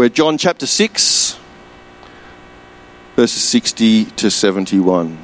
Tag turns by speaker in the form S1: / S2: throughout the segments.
S1: We're John chapter 6, verses 60 to 71.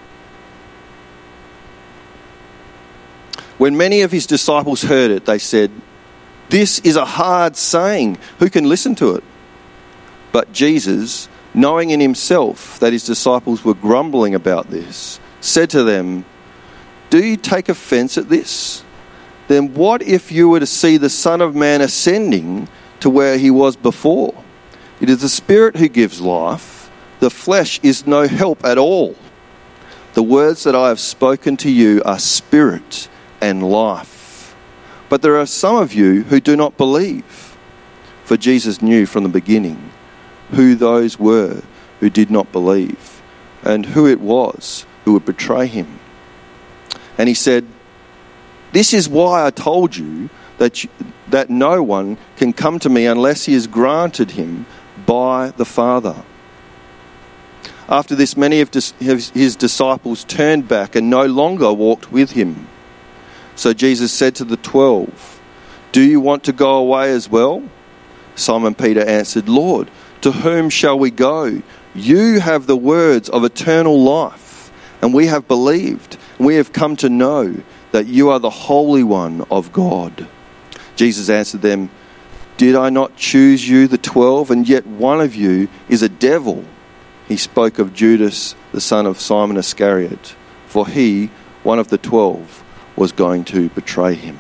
S1: When many of his disciples heard it, they said, "This is a hard saying. Who can listen to it?" But Jesus, knowing in himself that his disciples were grumbling about this, said to them, "Do you take offense at this? Then what if you were to see the Son of Man ascending to where he was before? It is the Spirit who gives life. The flesh is no help at all. The words that I have spoken to you are spirit and life. But there are some of you who do not believe." For Jesus knew from the beginning who those were who did not believe, and who it was who would betray him. And he said, "This is why I told you that no one can come to me unless he is granted him by the Father." After this, many of his disciples turned back and no longer walked with him. So Jesus said to the 12, "Do you want to go away as well?" Simon Peter answered, "Lord, to whom shall we go? You have the words of eternal life, and we have believed, and we have come to know that you are the Holy One of God." Jesus answered them, "Did I not choose you, the 12, and yet one of you is a devil?" He spoke of Judas, the son of Simon Iscariot, for he, one of the 12, was going to betray him.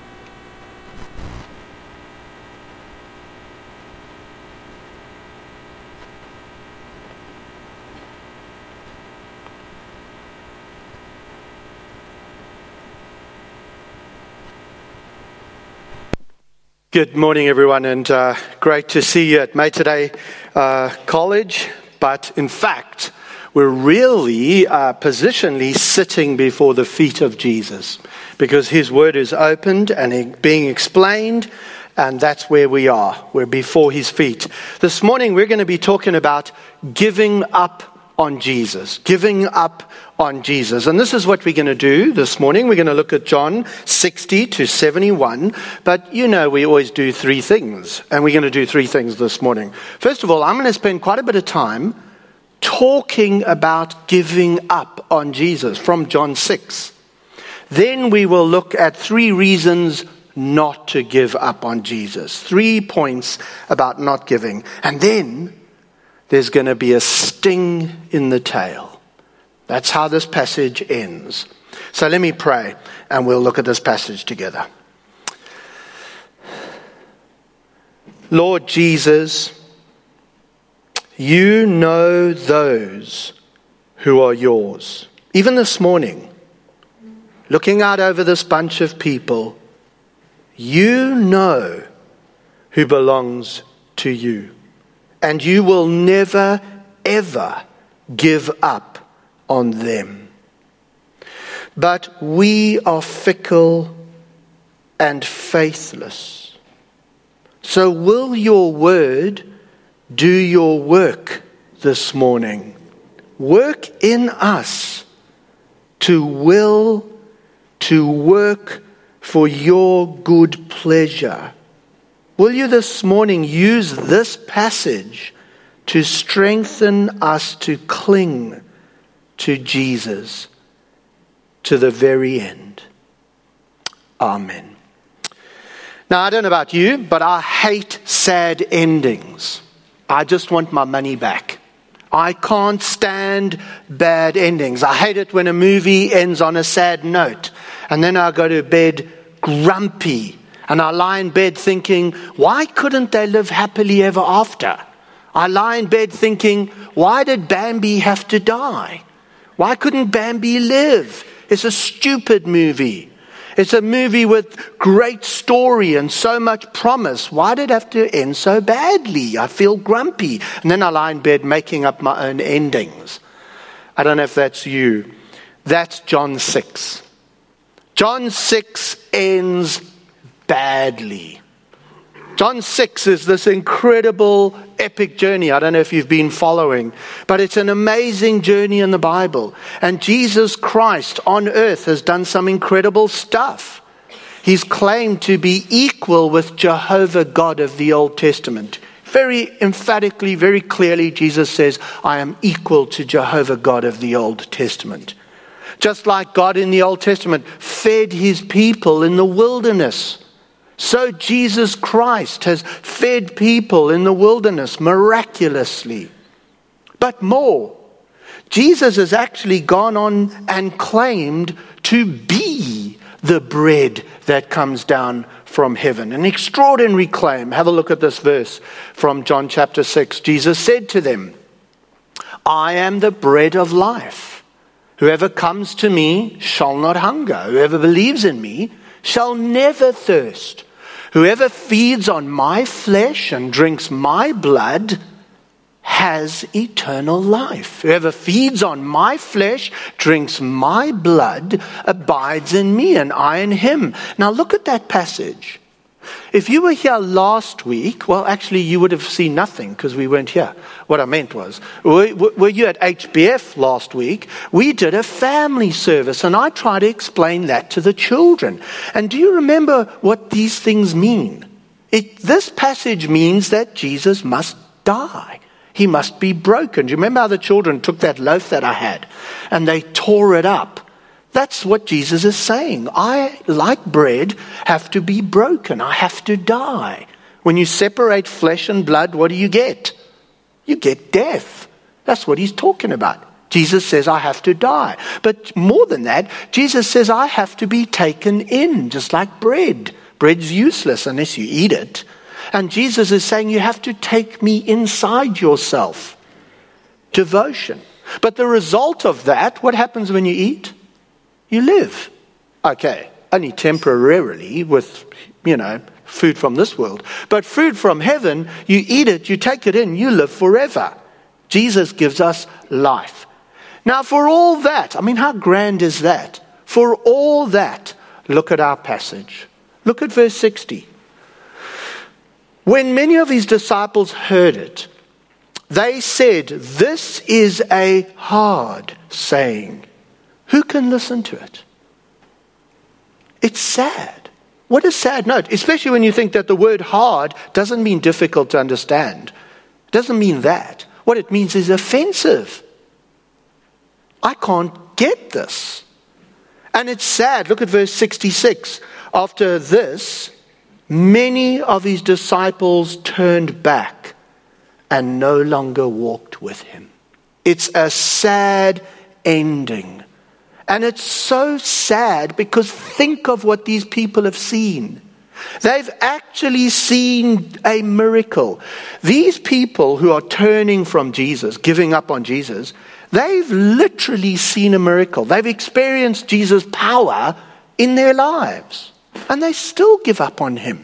S2: Good morning, everyone, and great to see you at Maytoday College. But in fact, we're really positionally sitting before the feet of Jesus, because his word is opened and being explained, and that's where we are. We're before his feet. This morning, we're going to be talking about giving up on Jesus. Giving up on Jesus. And this is what we're going to do this morning. We're going to look at John 60 to 71. But you know we always do three things. And we're going to do three things this morning. First of all, I'm going to spend quite a bit of time talking about giving up on Jesus from John 6. Then we will look at three reasons not to give up on Jesus. 3 points about not giving. And then there's going to be a sting in the tail. That's how this passage ends. So let me pray and we'll look at this passage together. Lord Jesus, you know those who are yours. Even this morning, looking out over this bunch of people, you know who belongs to you. And you will never, ever give up on them. But we are fickle and faithless. So will your word do your work this morning? Work in us to will, to work for your good pleasure. Will you this morning use this passage to strengthen us to cling to Jesus to the very end? Amen. Now, I don't know about you, but I hate sad endings. I just want my money back. I can't stand bad endings. I hate it when a movie ends on a sad note, and then I go to bed grumpy. And I lie in bed thinking, why couldn't they live happily ever after? I lie in bed thinking, why did Bambi have to die? Why couldn't Bambi live? It's a stupid movie. It's a movie with great story and so much promise. Why did it have to end so badly? I feel grumpy. And then I lie in bed making up my own endings. I don't know if that's you. That's John 6. John 6 ends badly. John 6 is this incredible epic journey. I don't know if you've been following, but it's an amazing journey in the Bible. And Jesus Christ on earth has done some incredible stuff. He's claimed to be equal with Jehovah God of the Old Testament. Very emphatically, very clearly, Jesus says, I am equal to Jehovah God of the Old Testament. Just like God in the Old Testament fed his people in the wilderness, so Jesus Christ has fed people in the wilderness miraculously. But more, Jesus has actually gone on and claimed to be the bread that comes down from heaven. An extraordinary claim. Have a look at this verse from John chapter 6. Jesus said to them, I am the bread of life. Whoever comes to me shall not hunger. Whoever believes in me shall never thirst. Whoever feeds on my flesh and drinks my blood has eternal life. Whoever feeds on my flesh, drinks my blood, abides in me and I in him. Now look at that passage. If you were here last week, well, actually you would have seen nothing because we weren't here. What I meant was, were you at HBF last week? We did a family service and I tried to explain that to the children. And do you remember what these things mean? This passage means that Jesus must die. He must be broken. Do you remember how the children took that loaf that I had and they tore it up? That's what Jesus is saying. I, like bread, have to be broken. I have to die. When you separate flesh and blood, what do you get? You get death. That's what he's talking about. Jesus says, I have to die. But more than that, Jesus says, I have to be taken in, just like bread. Bread's useless unless you eat it. And Jesus is saying, you have to take me inside yourself. Devotion. But the result of that, what happens when you eat? You live. Okay, only temporarily with, food from this world. But food from heaven, you eat it, you take it in, you live forever. Jesus gives us life. Now for all that, how grand is that? For all that, look at our passage. Look at verse 60. When many of his disciples heard it, they said, this is a hard saying. Who can listen to it? It's sad. What a sad note, especially when you think that the word hard doesn't mean difficult to understand. It doesn't mean that. What it means is offensive. I can't get this. And it's sad. Look at verse 66. After this, many of his disciples turned back and no longer walked with him. It's a sad ending. And it's so sad because think of what these people have seen. They've actually seen a miracle. These people who are turning from Jesus, giving up on Jesus, they've literally seen a miracle. They've experienced Jesus' power in their lives. And they still give up on him.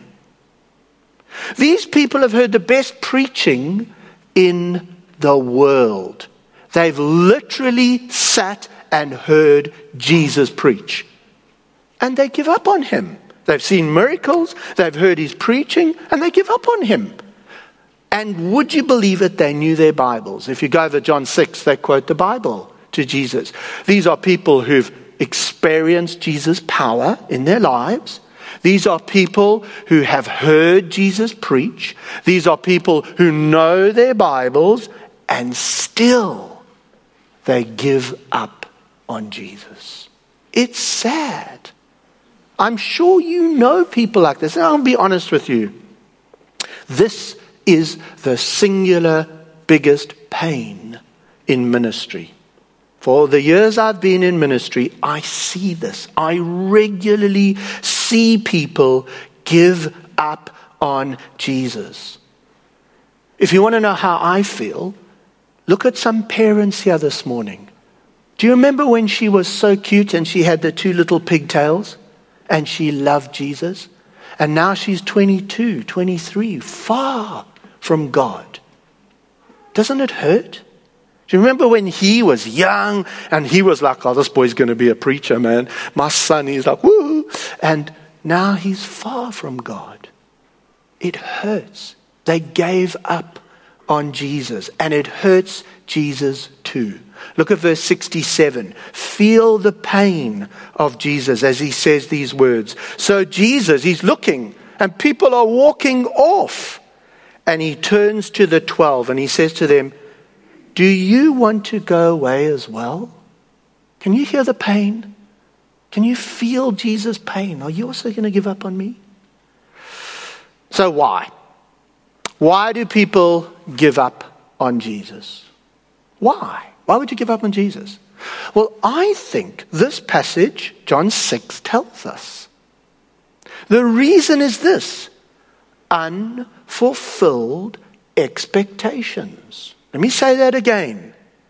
S2: These people have heard the best preaching in the world. They've literally sat and heard Jesus preach. And they give up on him. They've seen miracles, they've heard his preaching, and they give up on him. And would you believe it, they knew their Bibles. If you go over John 6, they quote the Bible to Jesus. These are people who've experienced Jesus' power in their lives. These are people who have heard Jesus preach. These are people who know their Bibles, and still they give up on Jesus. It's sad. I'm sure you know people like this. And I'll be honest with you. This is the singular biggest pain in ministry. For the years I've been in ministry, I see this. I regularly see people give up on Jesus. If you want to know how I feel, look at some parents here this morning. Do you remember when she was so cute and she had the 2 little pigtails and she loved Jesus? And now she's 22, 23, far from God. Doesn't it hurt? Do you remember when he was young and he was like, oh, this boy's going to be a preacher, man. My son, he's like, woo. And now he's far from God. It hurts. They gave up on Jesus, and it hurts Jesus too. Look at verse 67. Feel the pain of Jesus as he says these words. So Jesus, he's looking, and people are walking off. And he turns to the 12 and he says to them, do you want to go away as well? Can you hear the pain? Can you feel Jesus' pain? Are you also going to give up on me? So why? Why do people give up on Jesus? Why? Why would you give up on Jesus? Well, I think this passage, John 6, tells us. The reason is this: unfulfilled expectations. Let me say that again.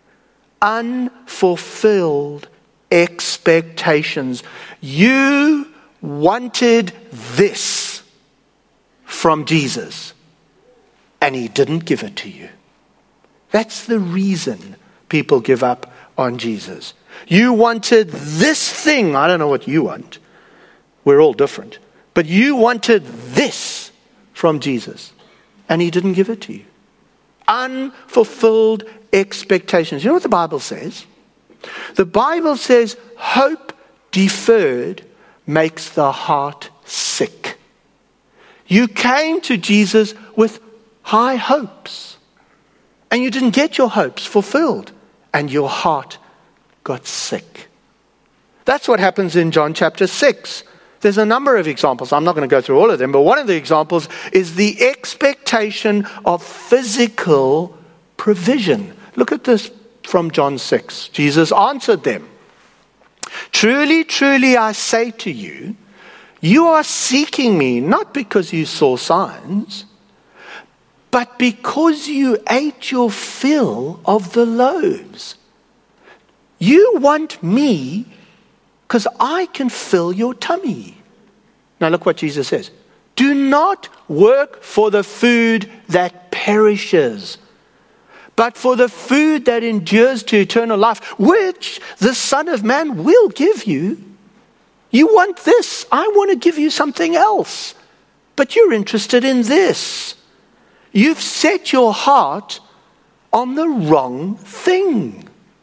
S2: Unfulfilled expectations. You wanted this from Jesus, and he didn't give it to you. That's the reason people give up on Jesus. You wanted this thing. I don't know what you want. We're all different. But you wanted this from Jesus, and he didn't give it to you. Unfulfilled expectations. You know what the Bible says? The Bible says hope deferred makes the heart sick. You came to Jesus with high hopes, and you didn't get your hopes fulfilled, and your heart got sick. That's what happens in John chapter 6. There's a number of examples. I'm not going to go through all of them, but one of the examples is the expectation of physical provision. Look at this from John 6. Jesus answered them, truly, truly, I say to you, you are seeking me not because you saw signs, but because you ate your fill of the loaves. You want me because I can fill your tummy. Now look what Jesus says. Do not work for the food that perishes, but for the food that endures to eternal life, which the Son of Man will give you. You want this. I want to give you something else, but you're interested in this. You've set your heart on the wrong thing.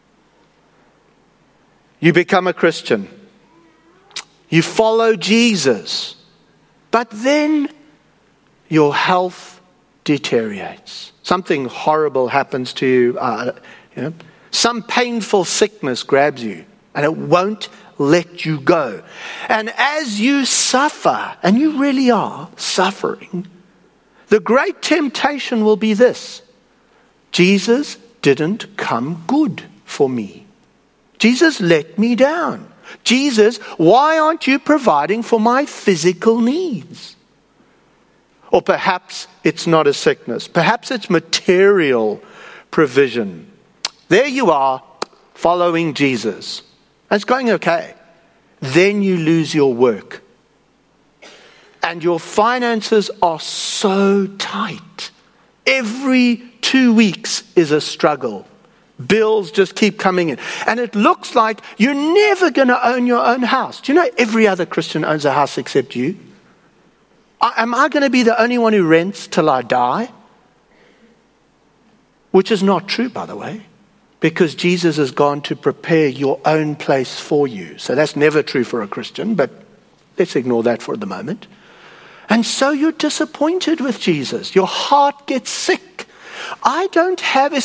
S2: You become a Christian. You follow Jesus. But then your health deteriorates. Something horrible happens to you. Some painful sickness grabs you and it won't let you go. And as you suffer, and you really are suffering, the great temptation will be this: Jesus didn't come good for me. Jesus let me down. Jesus, why aren't you providing for my physical needs? Or perhaps it's not a sickness. Perhaps it's material provision. There you are, following Jesus. It's going okay. Then you lose your work. And your finances are so tight. Every 2 weeks is a struggle. Bills just keep coming in. And it looks like you're never going to own your own house. Do you know every other Christian owns a house except you? Am I going to be the only one who rents till I die? Which is not true, by the way, because Jesus has gone to prepare your own place for you. So that's never true for a Christian, but let's ignore that for the moment. And so you're disappointed with Jesus. Your heart gets sick. I don't have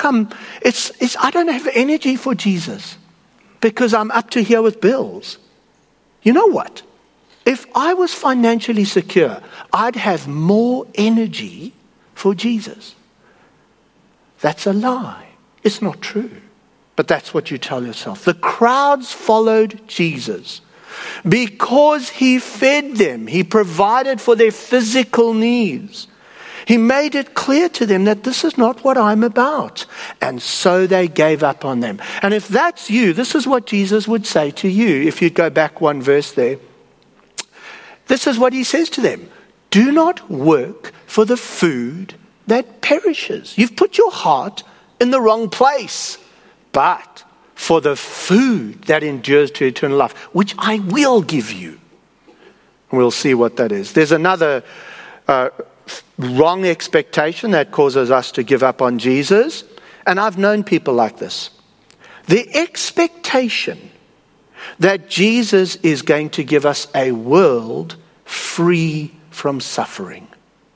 S2: energy for Jesus because I'm up to here with bills. You know what? If I was financially secure, I'd have more energy for Jesus. That's a lie. It's not true. But that's what you tell yourself. The crowds followed Jesus because he fed them. He provided for their physical needs. He made it clear to them that this is not what I'm about. And so they gave up on them. And if that's you, this is what Jesus would say to you. If you go back one verse there. This is what he says to them. Do not work for the food that perishes. You've put your heart in the wrong place. But for the food that endures to eternal life, which I will give you. We'll see what that is. There's another wrong expectation that causes us to give up on Jesus. And I've known people like this. The expectation that Jesus is going to give us a world free from suffering.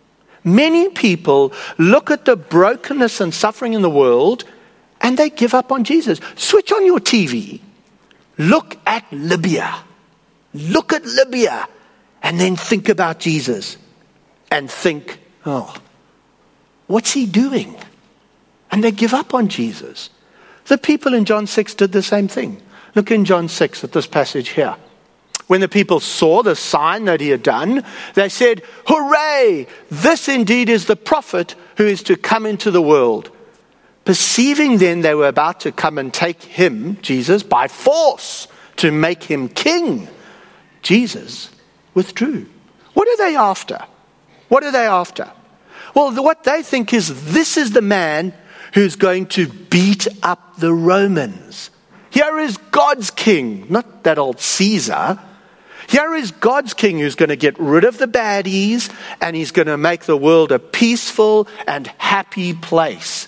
S2: Many people look at the brokenness and suffering in the world and they give up on Jesus. Switch on your TV. Look at Libya. Look at Libya. And then think about Jesus. And think, oh, what's he doing? And they give up on Jesus. The people in John 6 did the same thing. Look in John 6 at this passage here. When the people saw the sign that he had done, they said, "Hooray! This indeed is the prophet who is to come into the world." Perceiving then they were about to come and take him, Jesus, by force to make him king, Jesus withdrew. What are they after? What are they after? Well, what they think is this is the man who's going to beat up the Romans. Here is God's king, not that old Caesar. Here is God's king who's going to get rid of the baddies and he's going to make the world a peaceful and happy place.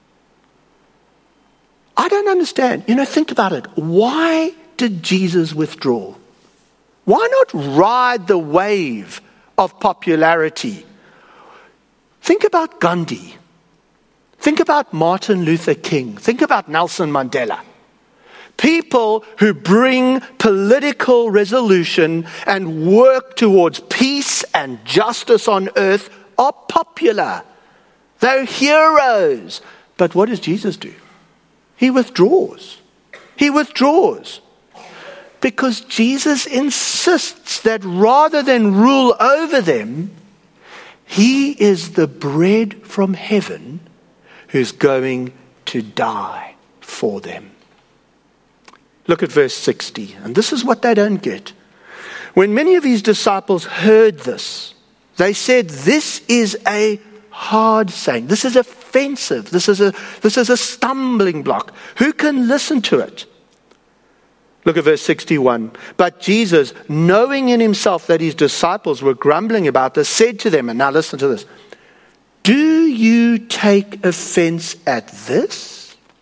S2: I don't understand. Think about it. Why did Jesus withdraw? Why not ride the wave of popularity? Think about Gandhi. Think about Martin Luther King. Think about Nelson Mandela. People who bring political resolution and work towards peace and justice on earth are popular. They're heroes. But what does Jesus do? He withdraws. He withdraws. Because Jesus insists that rather than rule over them, he is the bread from heaven who's going to die for them. Look at verse 60, and this is what they don't get. When many of his disciples heard this, they said, "This is a hard saying. This is offensive. This is a stumbling block. Who can listen to it?" Look at verse 61. But Jesus, knowing in himself that his disciples were grumbling about this, said to them, and now listen to this, "Do you take offense at this?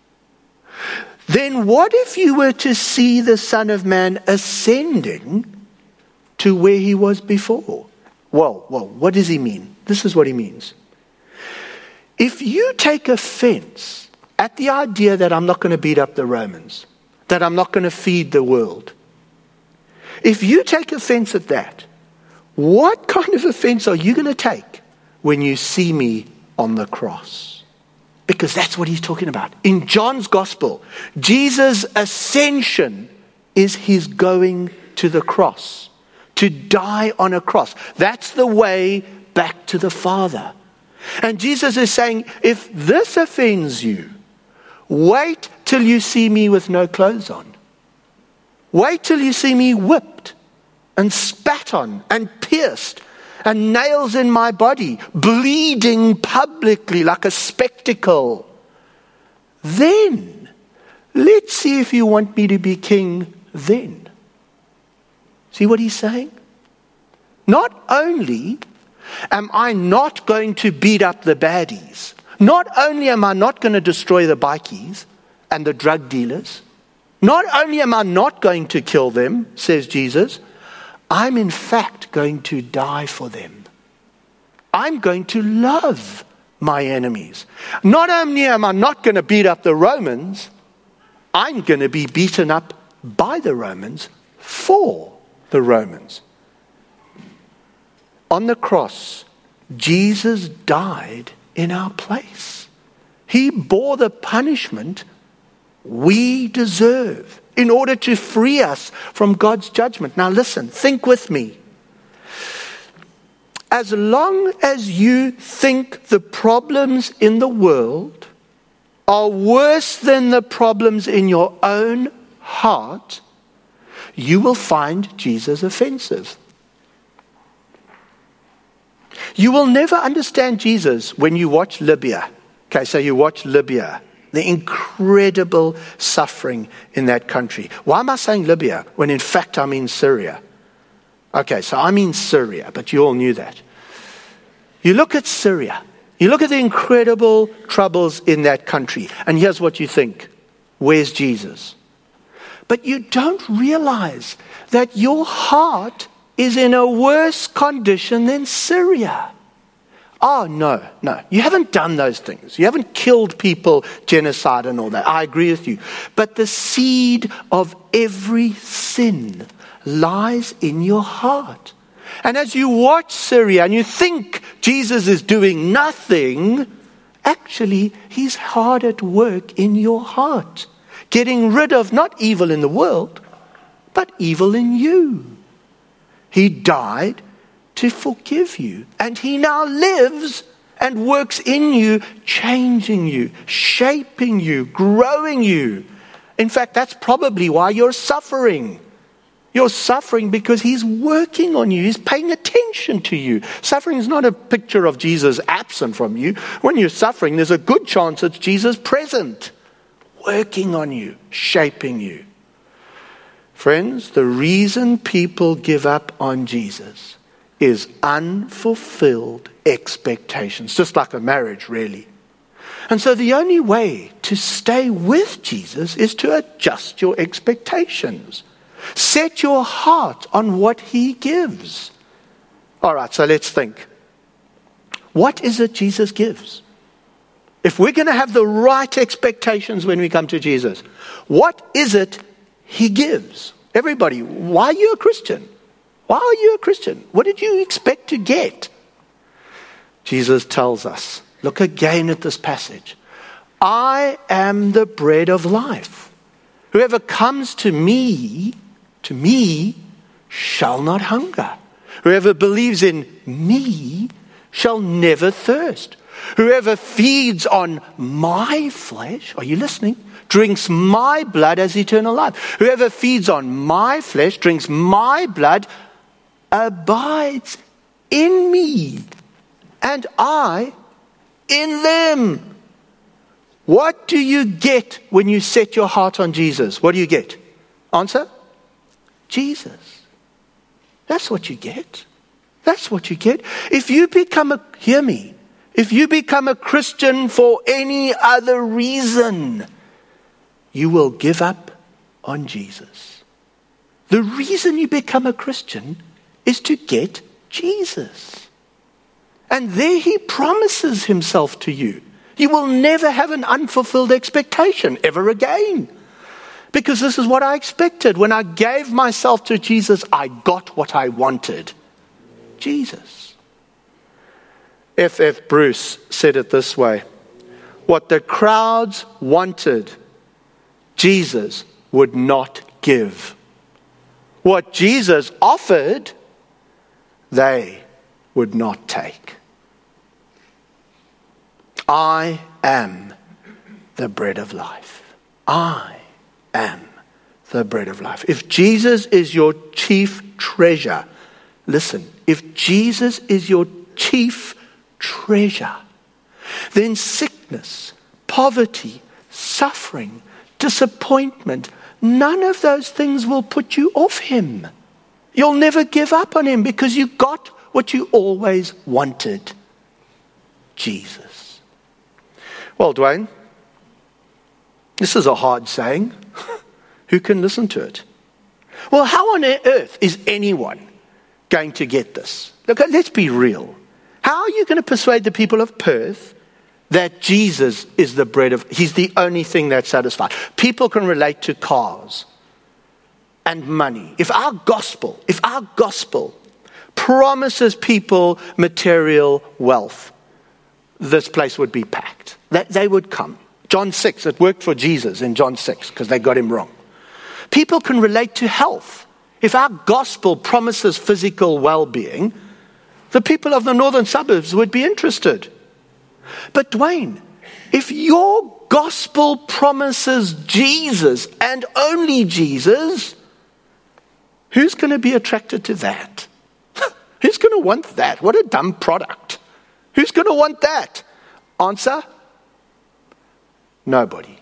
S2: Then what if you were to see the Son of Man ascending to where he was before?" Well, what does he mean? This is what he means. If you take offense at the idea that I'm not going to beat up the Romans, that I'm not going to feed the world, if you take offense at that, what kind of offense are you going to take when you see me on the cross? Because that's what he's talking about. In John's gospel, Jesus' ascension is his going to the cross, to die on a cross. That's the way back to the Father. And Jesus is saying, if this offends you, wait till you see me with no clothes on. Wait till you see me whipped and spat on and pierced and nails in my body, bleeding publicly like a spectacle. Then, let's see if you want me to be king then. See what he's saying? Not only am I not going to beat up the baddies, not only am I not going to destroy the bikies and the drug dealers, not only am I not going to kill them, says Jesus, I'm in fact going to die for them. I'm going to love my enemies. Not only am I not going to beat up the Romans, I'm going to be beaten up by the Romans for the Romans. On the cross, Jesus died in our place. He bore the punishment we deserve in order to free us from God's judgment. Now listen, think with me. As long as you think the problems in the world are worse than the problems in your own heart, you will find Jesus offensive. You will never understand Jesus when you watch Libya. Okay, so you watch Libya, the incredible suffering in that country. Why am I saying Libya when in fact I mean Syria? Okay, so I mean Syria, but you all knew that. You look at Syria, you look at the incredible troubles in that country, and here's what you think. Where's Jesus? But you don't realize that your heart is in a worse condition than Syria. Oh, no. You haven't done those things. You haven't killed people, genocide and all that. I agree with you. But the seed of every sin lies in your heart. And as you watch Syria and you think Jesus is doing nothing, actually, he's hard at work in your heart, getting rid of not evil in the world, but evil in you. He died to forgive you, and he now lives and works in you, changing you, shaping you, growing you. In fact, that's probably why you're suffering. You're suffering because he's working on you. He's paying attention to you. Suffering is not a picture of Jesus absent from you. When you're suffering, there's a good chance it's Jesus present, working on you, shaping you. Friends, the reason people give up on Jesus is unfulfilled expectations, just like a marriage, really. And so the only way to stay with Jesus is to adjust your expectations. Set your heart on what he gives. All right, so let's think. What is it Jesus gives? If we're going to have the right expectations when we come to Jesus, what is it he gives? Everybody, why are you a Christian? Why are you a Christian? What did you expect to get? Jesus tells us, look again at this passage. I am the bread of life. Whoever comes to me shall not hunger. Whoever believes in me shall never thirst. Whoever feeds on my flesh, are you listening? Drinks my blood has eternal life. Whoever feeds on my flesh, drinks my blood, abides in me, and I in them. What do you get when you set your heart on Jesus? What do you get? Answer? Jesus. That's what you get. That's what you get. If you become if you become a Christian for any other reason, you will give up on Jesus. The reason you become a Christian is to get Jesus. And there he promises himself to you. You will never have an unfulfilled expectation ever again. Because this is what I expected. When I gave myself to Jesus, I got what I wanted. Jesus. F.F. Bruce said it this way. What the crowds wanted, Jesus would not give. What Jesus offered, they would not take. I am the bread of life. I am the bread of life. If Jesus is your chief treasure, listen, if Jesus is your chief treasure, then sickness, poverty, suffering, disappointment, none of those things will put you off him. You'll never give up on him because you got what you always wanted. Jesus. Well, Dwayne, this is a hard saying. Who can listen to it? Well, how on earth is anyone going to get this? Look, let's be real. How are you going to persuade the people of Perth that Jesus is the bread of, he's the only thing that satisfies? People can relate to cars and money. If our gospel promises people material wealth, this place would be packed. That they would come. John 6, it worked for Jesus in John 6 because they got him wrong. People can relate to health. If our gospel promises physical well-being, the people of the northern suburbs would be interested. But Dwayne, if your gospel promises Jesus and only Jesus, who's going to be attracted to that? Who's going to want that? What a dumb product. Who's going to want that? Answer? Nobody.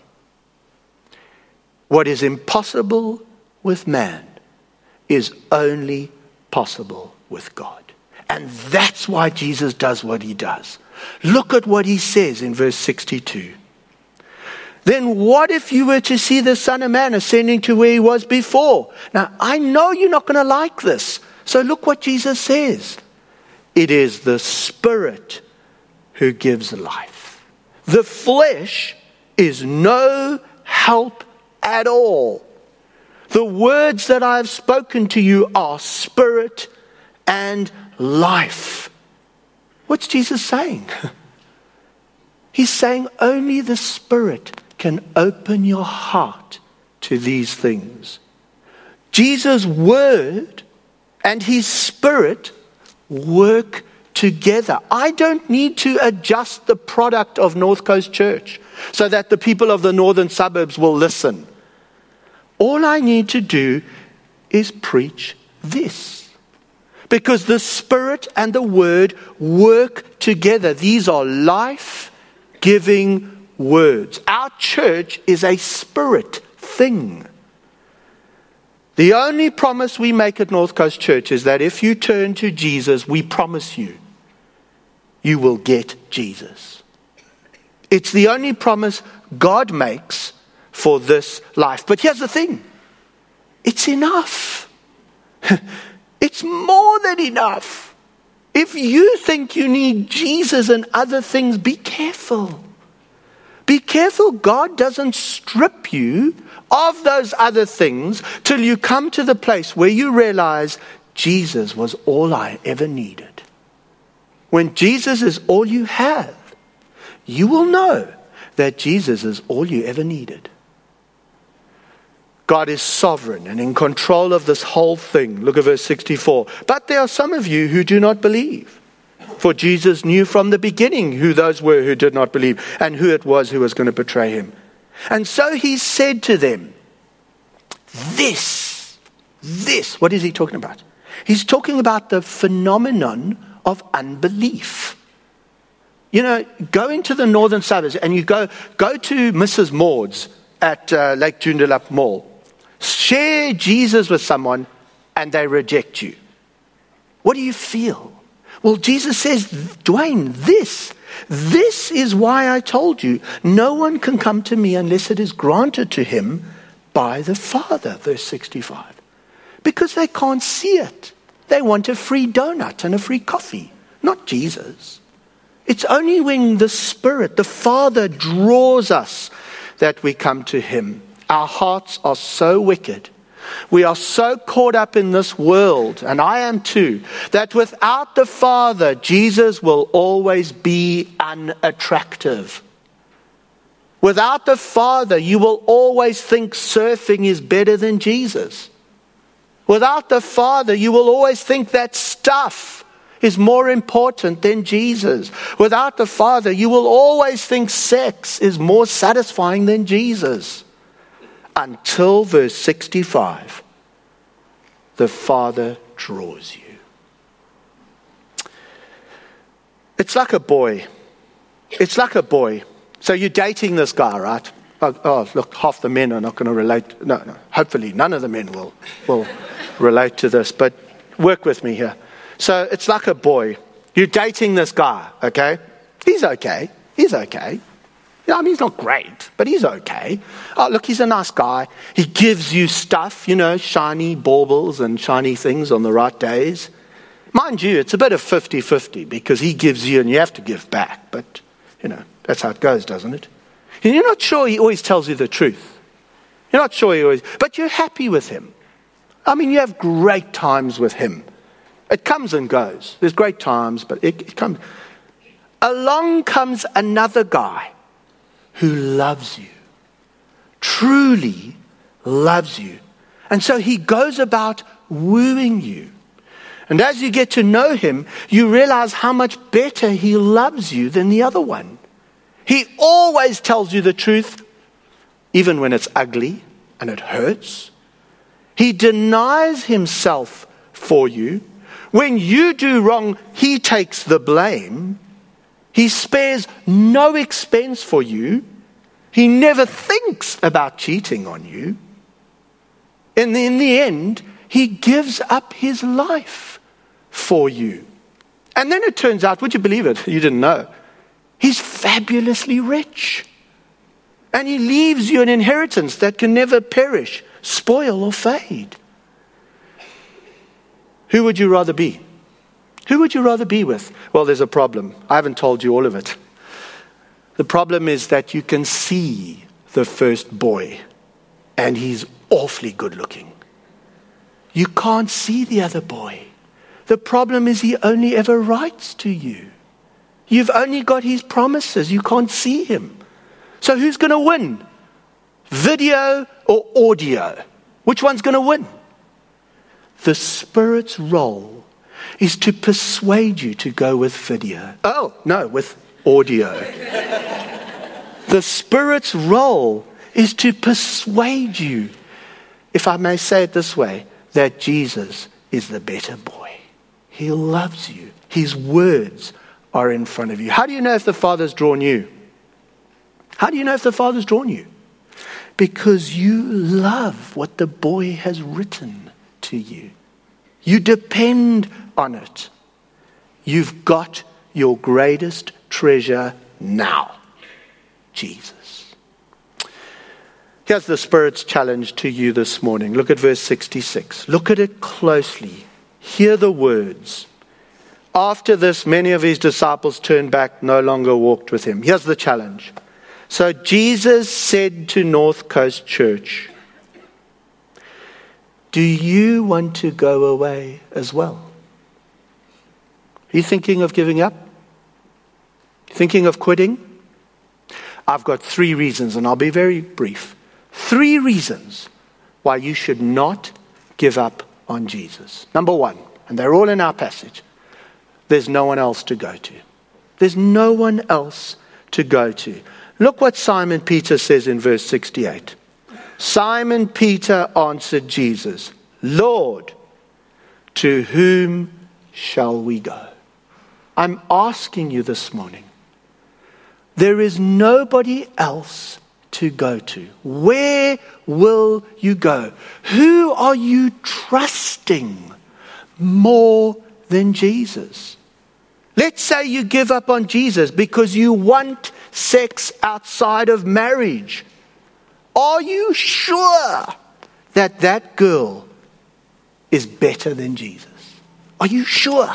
S2: What is impossible with man is only possible with God. And that's why Jesus does what he does. Look at what he says in verse 62. Then what if you were to see the Son of Man ascending to where he was before? Now, I know you're not going to like this. So look what Jesus says. It is the Spirit who gives life. The flesh is no help at all. The words that I have spoken to you are spirit and life. What's Jesus saying? He's saying only the Spirit can open your heart to these things. Jesus' word and his Spirit work together. I don't need to adjust the product of North Coast Church so that the people of the northern suburbs will listen. All I need to do is preach this. Because the Spirit and the Word work together. These are life-giving words. Our church is a spirit thing. The only promise we make at North Coast Church is that if you turn to Jesus, we promise you, you will get Jesus. It's the only promise God makes for this life. But here's the thing. It's enough. It's more than enough. If you think you need Jesus and other things, be careful. Be careful God doesn't strip you of those other things till you come to the place where you realize Jesus was all I ever needed. When Jesus is all you have, you will know that Jesus is all you ever needed. God is sovereign and in control of this whole thing. Look at verse 64. But there are some of you who do not believe. For Jesus knew from the beginning who those were who did not believe and who it was who was going to betray him. And so he said to them, this, what is he talking about? He's talking about the phenomenon of unbelief. You know, go into the northern suburbs and you go to Mrs. Maud's at Lake Joondalup Mall. Share Jesus with someone and they reject you. What do you feel? Well, Jesus says, Dwayne, this is why I told you, no one can come to me unless it is granted to him by the Father, verse 65. Because they can't see it. They want a free donut and a free coffee, not Jesus. It's only when the Spirit, the Father, draws us that we come to him. Our hearts are so wicked. We are so caught up in this world, and I am too, that without the Father, Jesus will always be unattractive. Without the Father, you will always think surfing is better than Jesus. Without the Father, you will always think that stuff is more important than Jesus. Without the Father, you will always think sex is more satisfying than Jesus. Until verse 65, the Father draws you. It's like a boy. It's like a boy. So you're dating this guy, right? Oh, look, half the men are not going to relate. No. Hopefully none of the men will relate to this, but work with me here. So it's like a boy. You're dating this guy, okay? He's okay. I mean, he's not great, but he's okay. Oh, look, he's a nice guy. He gives you stuff, shiny baubles and shiny things on the right days. Mind you, it's a bit of 50-50 because he gives you and you have to give back. But, that's how it goes, doesn't it? And you're not sure he always tells you the truth. You're not sure but you're happy with him. I mean, you have great times with him. It comes and goes. There's great times, but it comes. Along comes another guy who loves you, truly loves you. And so he goes about wooing you. And as you get to know him, you realize how much better he loves you than the other one. He always tells you the truth, even when it's ugly and it hurts. He denies himself for you. When you do wrong, he takes the blame. He spares no expense for you. He never thinks about cheating on you. And in the end, he gives up his life for you. And then it turns out, would you believe it? You didn't know. He's fabulously rich. And he leaves you an inheritance that can never perish, spoil, or fade. Who would you rather be? Who would you rather be with? Well, there's a problem. I haven't told you all of it. The problem is that you can see the first boy, and he's awfully good looking. You can't see the other boy. The problem is he only ever writes to you. You've only got his promises. You can't see him. So who's going to win? Video or audio? Which one's going to win? The Spirit's role is to persuade you to go with video. Oh, no, with audio. The Spirit's role is to persuade you, if I may say it this way, that Jesus is the better boy. He loves you. His words are in front of you. How do you know if the Father's drawn you? How do you know if the Father's drawn you? Because you love what the boy has written to you. You depend on it. You've got your greatest treasure now, Jesus. Here's the Spirit's challenge to you this morning. Look at verse 66. Look at it closely. Hear the words. After this, many of his disciples turned back, no longer walked with him. Here's the challenge. So Jesus said to North Coast Church, do you want to go away as well? Are you thinking of giving up? Thinking of quitting? I've got 3 reasons, and I'll be very brief. 3 reasons why you should not give up on Jesus. Number 1, and they're all in our passage, there's no one else to go to. There's no one else to go to. Look what Simon Peter says in verse 68. Simon Peter answered Jesus, Lord, to whom shall we go? I'm asking you this morning. There is nobody else to go to. Where will you go? Who are you trusting more than Jesus? Let's say you give up on Jesus because you want sex outside of marriage. Are you sure that that girl is better than Jesus? Are you sure?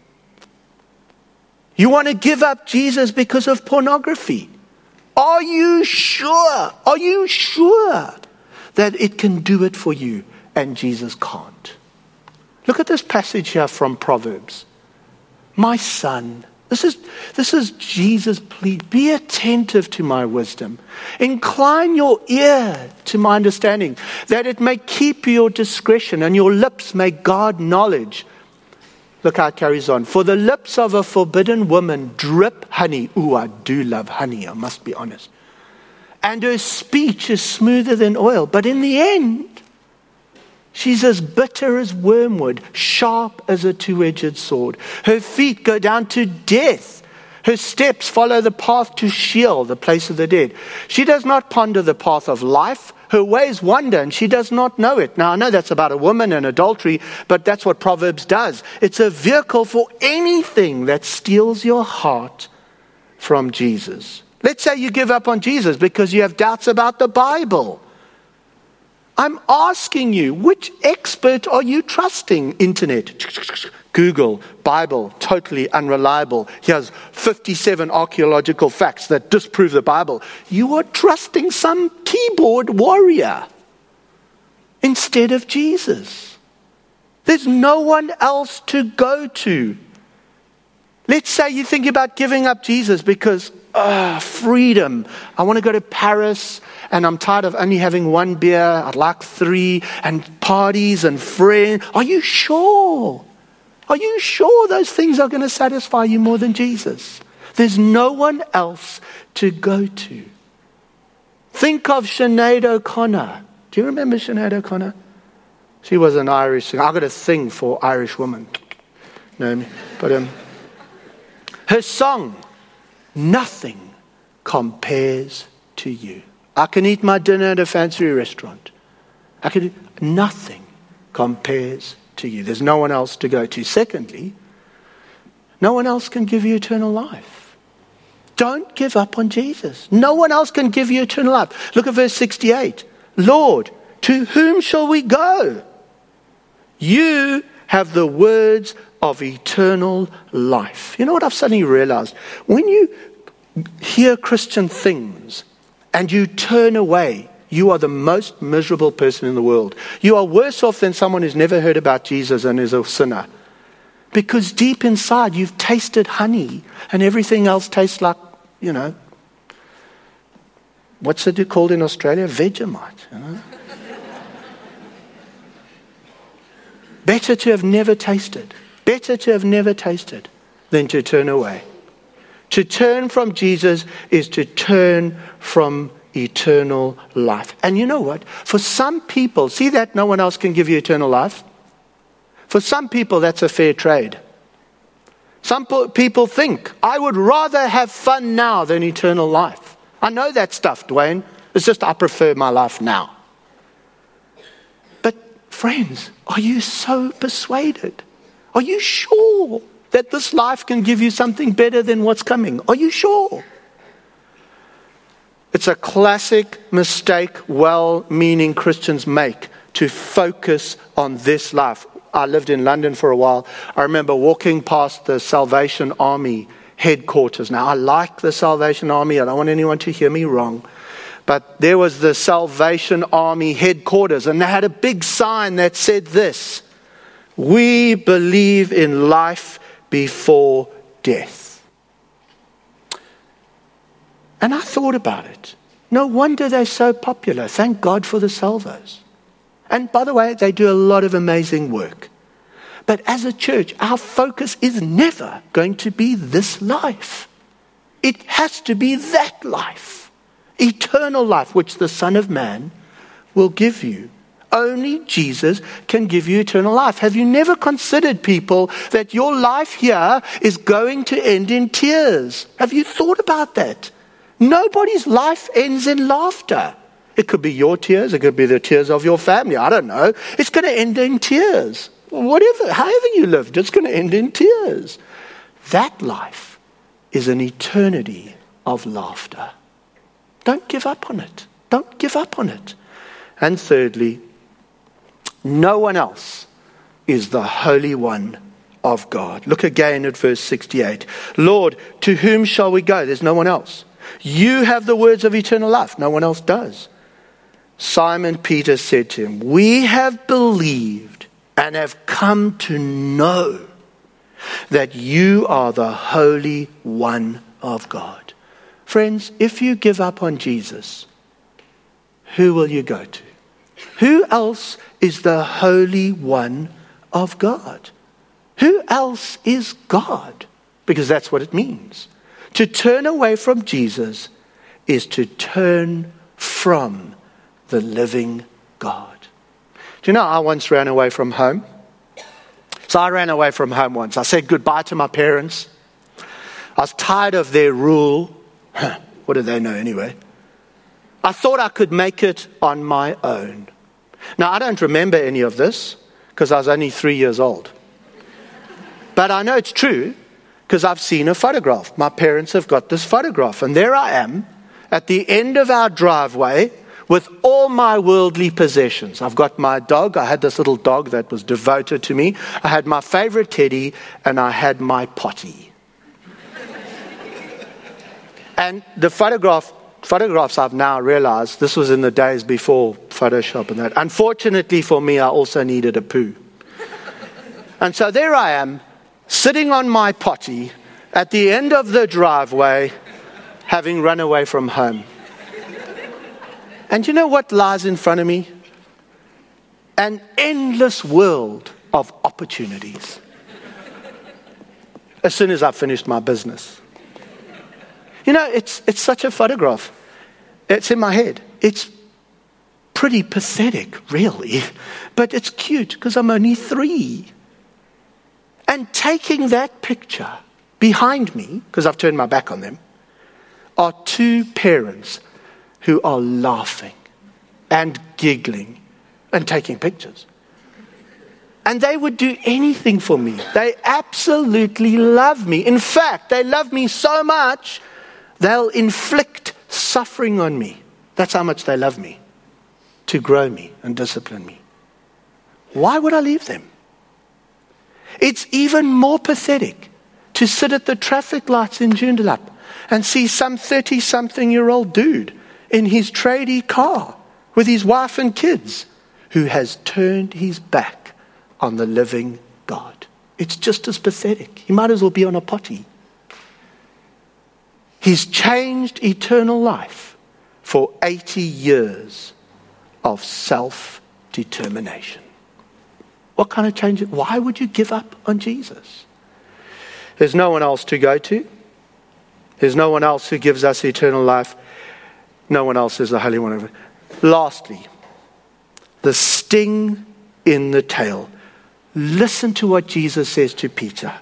S2: You want to give up Jesus because of pornography? Are you sure? Are you sure that it can do it for you and Jesus can't? Look at this passage here from Proverbs. My son, this is Jesus' plea. Be attentive to my wisdom. Incline your ear to my understanding, that it may keep your discretion and your lips may guard knowledge. Look how it carries on. For the lips of a forbidden woman drip honey. Ooh, I do love honey, I must be honest. And her speech is smoother than oil. But in the end, she's as bitter as wormwood, sharp as a two-edged sword. Her feet go down to death. Her steps follow the path to Sheol, the place of the dead. She does not ponder the path of life. Her ways wander and she does not know it. Now, I know that's about a woman and adultery, but that's what Proverbs does. It's a vehicle for anything that steals your heart from Jesus. Let's say you give up on Jesus because you have doubts about the Bible. I'm asking you, which expert are you trusting? Internet, Google, Bible, totally unreliable. Here's 57 archaeological facts that disprove the Bible. You are trusting some keyboard warrior instead of Jesus. There's no one else to go to. Let's say you think about giving up Jesus because freedom. I want to go to Paris and I'm tired of only having 1 beer. I'd like 3 and parties and friends. Are you sure? Are you sure those things are going to satisfy you more than Jesus? There's no one else to go to. Think of Sinead O'Connor. Do you remember Sinead O'Connor? She was an Irish singer. I've got a thing for Irish women. No, but her song, Nothing Compares to You. I can eat my dinner at a fancy restaurant. Nothing compares to you. There's no one else to go to. Secondly, no one else can give you eternal life. Don't give up on Jesus. No one else can give you eternal life. Look at verse 68. Lord, to whom shall we go? You have the words of eternal life. You know what I've suddenly realized? When you hear Christian things and you turn away, you are the most miserable person in the world. You are worse off than someone who's never heard about Jesus and is a sinner. Because deep inside, you've tasted honey and everything else tastes like, what's it called in Australia? Vegemite, Better to have never tasted. Better to have never tasted than to turn away. To turn from Jesus is to turn from eternal life. And you know what? For some people, see that no one else can give you eternal life? For some people, that's a fair trade. Some people think, I would rather have fun now than eternal life. I know that stuff, Dwayne. It's just I prefer my life now. But friends, are you so persuaded? Are you sure that this life can give you something better than what's coming? Are you sure? It's a classic mistake well-meaning Christians make to focus on this life. I lived in London for a while. I remember walking past the Salvation Army headquarters. Now, I like the Salvation Army. I don't want anyone to hear me wrong. But there was the Salvation Army headquarters, and they had a big sign that said this: we believe in life before death. And I thought about it. No wonder they're so popular. Thank God for the Salvos. And by the way, they do a lot of amazing work. But as a church, our focus is never going to be this life. It has to be that life. Eternal life, which the Son of Man will give you. Only Jesus can give you eternal life. Have you never considered, people, that your life here is going to end in tears? Have you thought about that? Nobody's life ends in laughter. It could be your tears. It could be the tears of your family. I don't know. It's going to end in tears. Whatever, however you lived, it's going to end in tears. That life is an eternity of laughter. Don't give up on it. Don't give up on it. And thirdly, no one else is the Holy One of God. Look again at verse 68. Lord, to whom shall we go? There's no one else. You have the words of eternal life. No one else does. Simon Peter said to him, we have believed and have come to know that you are the Holy One of God. Friends, if you give up on Jesus, who will you go to? Who else is the Holy One of God? Who else is God? Because that's what it means. To turn away from Jesus is to turn from the living God. Do you know, I once ran away from home. So I ran away from home once. I said goodbye to my parents. I was tired of their rule. What do they know anyway? I thought I could make it on my own. Now, I don't remember any of this because I was only 3 years old. But I know it's true because I've seen a photograph. My parents have got this photograph. And there I am at the end of our driveway with all my worldly possessions. I've got my dog. I had this little dog that was devoted to me. I had my favorite teddy, and I had my potty. And the photographs I've now realized, this was in the days before Photoshop and that. Unfortunately for me, I also needed a poo. And so there I am, sitting on my potty at the end of the driveway, having run away from home. And you know what lies in front of me? An endless world of opportunities. As soon as I've finished my business. You know, it's such a photograph. It's in my head. It's pretty pathetic, really. But it's cute because I'm only 3. And taking that picture behind me, because I've turned my back on them, are 2 parents who are laughing and giggling and taking pictures. And they would do anything for me. They absolutely love me. In fact, they love me so much, they'll inflict suffering on me. That's how much they love me, to grow me and discipline me. Why would I leave them? It's even more pathetic to sit at the traffic lights in Joondalup and see some 30-something-year-old dude in his tradie car with his wife and kids who has turned his back on the living God. It's just as pathetic. He might as well be on a potty. He's changed eternal life for 80 years of self-determination. What kind of change? Why would you give up on Jesus? There's no one else to go to. There's no one else who gives us eternal life. No one else is the Holy One of it. Lastly, the sting in the tail. Listen to what Jesus says to Peter.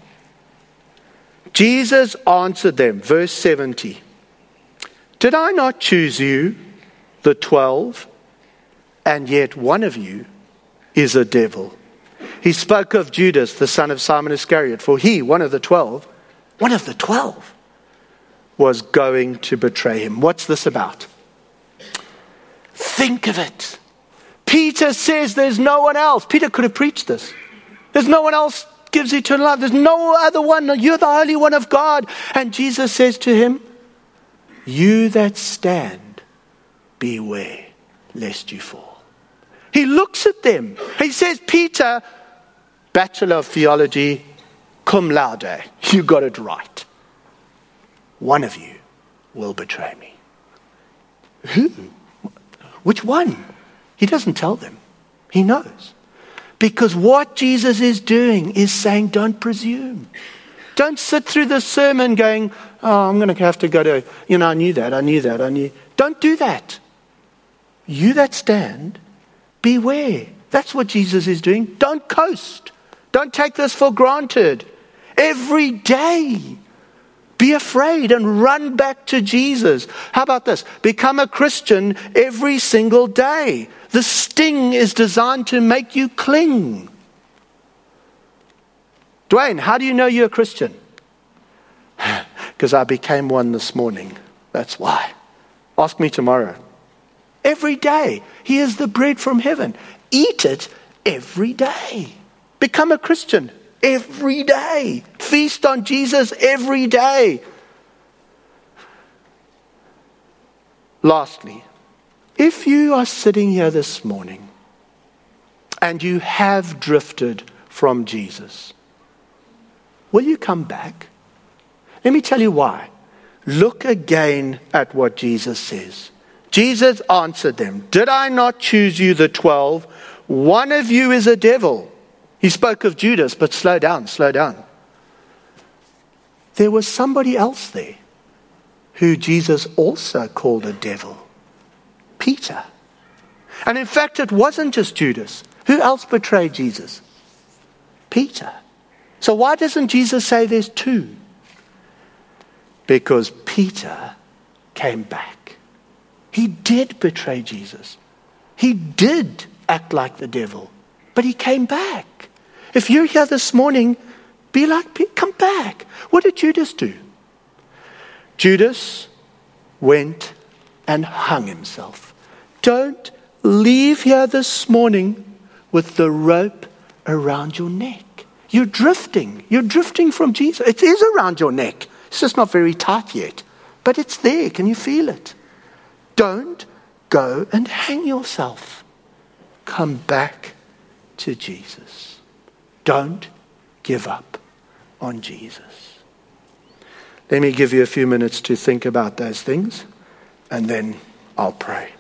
S2: Jesus answered them, verse 70. Did I not choose you, the 12, and yet one of you is a devil? He spoke of Judas, the son of Simon Iscariot, for he, one of the 12, was going to betray him. What's this about? Think of it. Peter says there's no one else. Peter could have preached this. There's no one else gives eternal life. There's no other one. You're the Holy One of God. And Jesus says to him, you that stand, beware lest you fall. He looks at them. He says, Peter, Bachelor of Theology, cum laude. You got it right. One of you will betray me. Who? Which one? He doesn't tell them. He knows. Because what Jesus is doing is saying, don't presume. Don't sit through the sermon going, oh, I'm going to have to go to, I knew that. Don't do that. You that stand, beware. That's what Jesus is doing. Don't coast. Don't take this for granted. Every day, be afraid and run back to Jesus. How about this? Become a Christian every single day. The sting is designed to make you cling. Dwayne, how do you know you're a Christian? Because I became one this morning. That's why. Ask me tomorrow. Every day. He is the bread from heaven. Eat it every day. Become a Christian every day. Feast on Jesus every day. Lastly, if you are sitting here this morning and you have drifted from Jesus, will you come back? Let me tell you why. Look again at what Jesus says. Jesus answered them, did I not choose you, the 12? One of you is a devil. He spoke of Judas, but slow down. There was somebody else there who Jesus also called a devil. Peter. And in fact, it wasn't just Judas. Who else betrayed Jesus? Peter. So why doesn't Jesus say there's two? Because Peter came back. He did betray Jesus. He did act like the devil, but he came back. If you're here this morning, be like Peter, come back. What did Judas do? Judas went and hung himself. Don't leave here this morning with the rope around your neck. You're drifting. You're drifting from Jesus. It is around your neck. It's just not very tight yet. But it's there. Can you feel it? Don't go and hang yourself. Come back to Jesus. Don't give up on Jesus. Let me give you a few minutes to think about those things, and then I'll pray.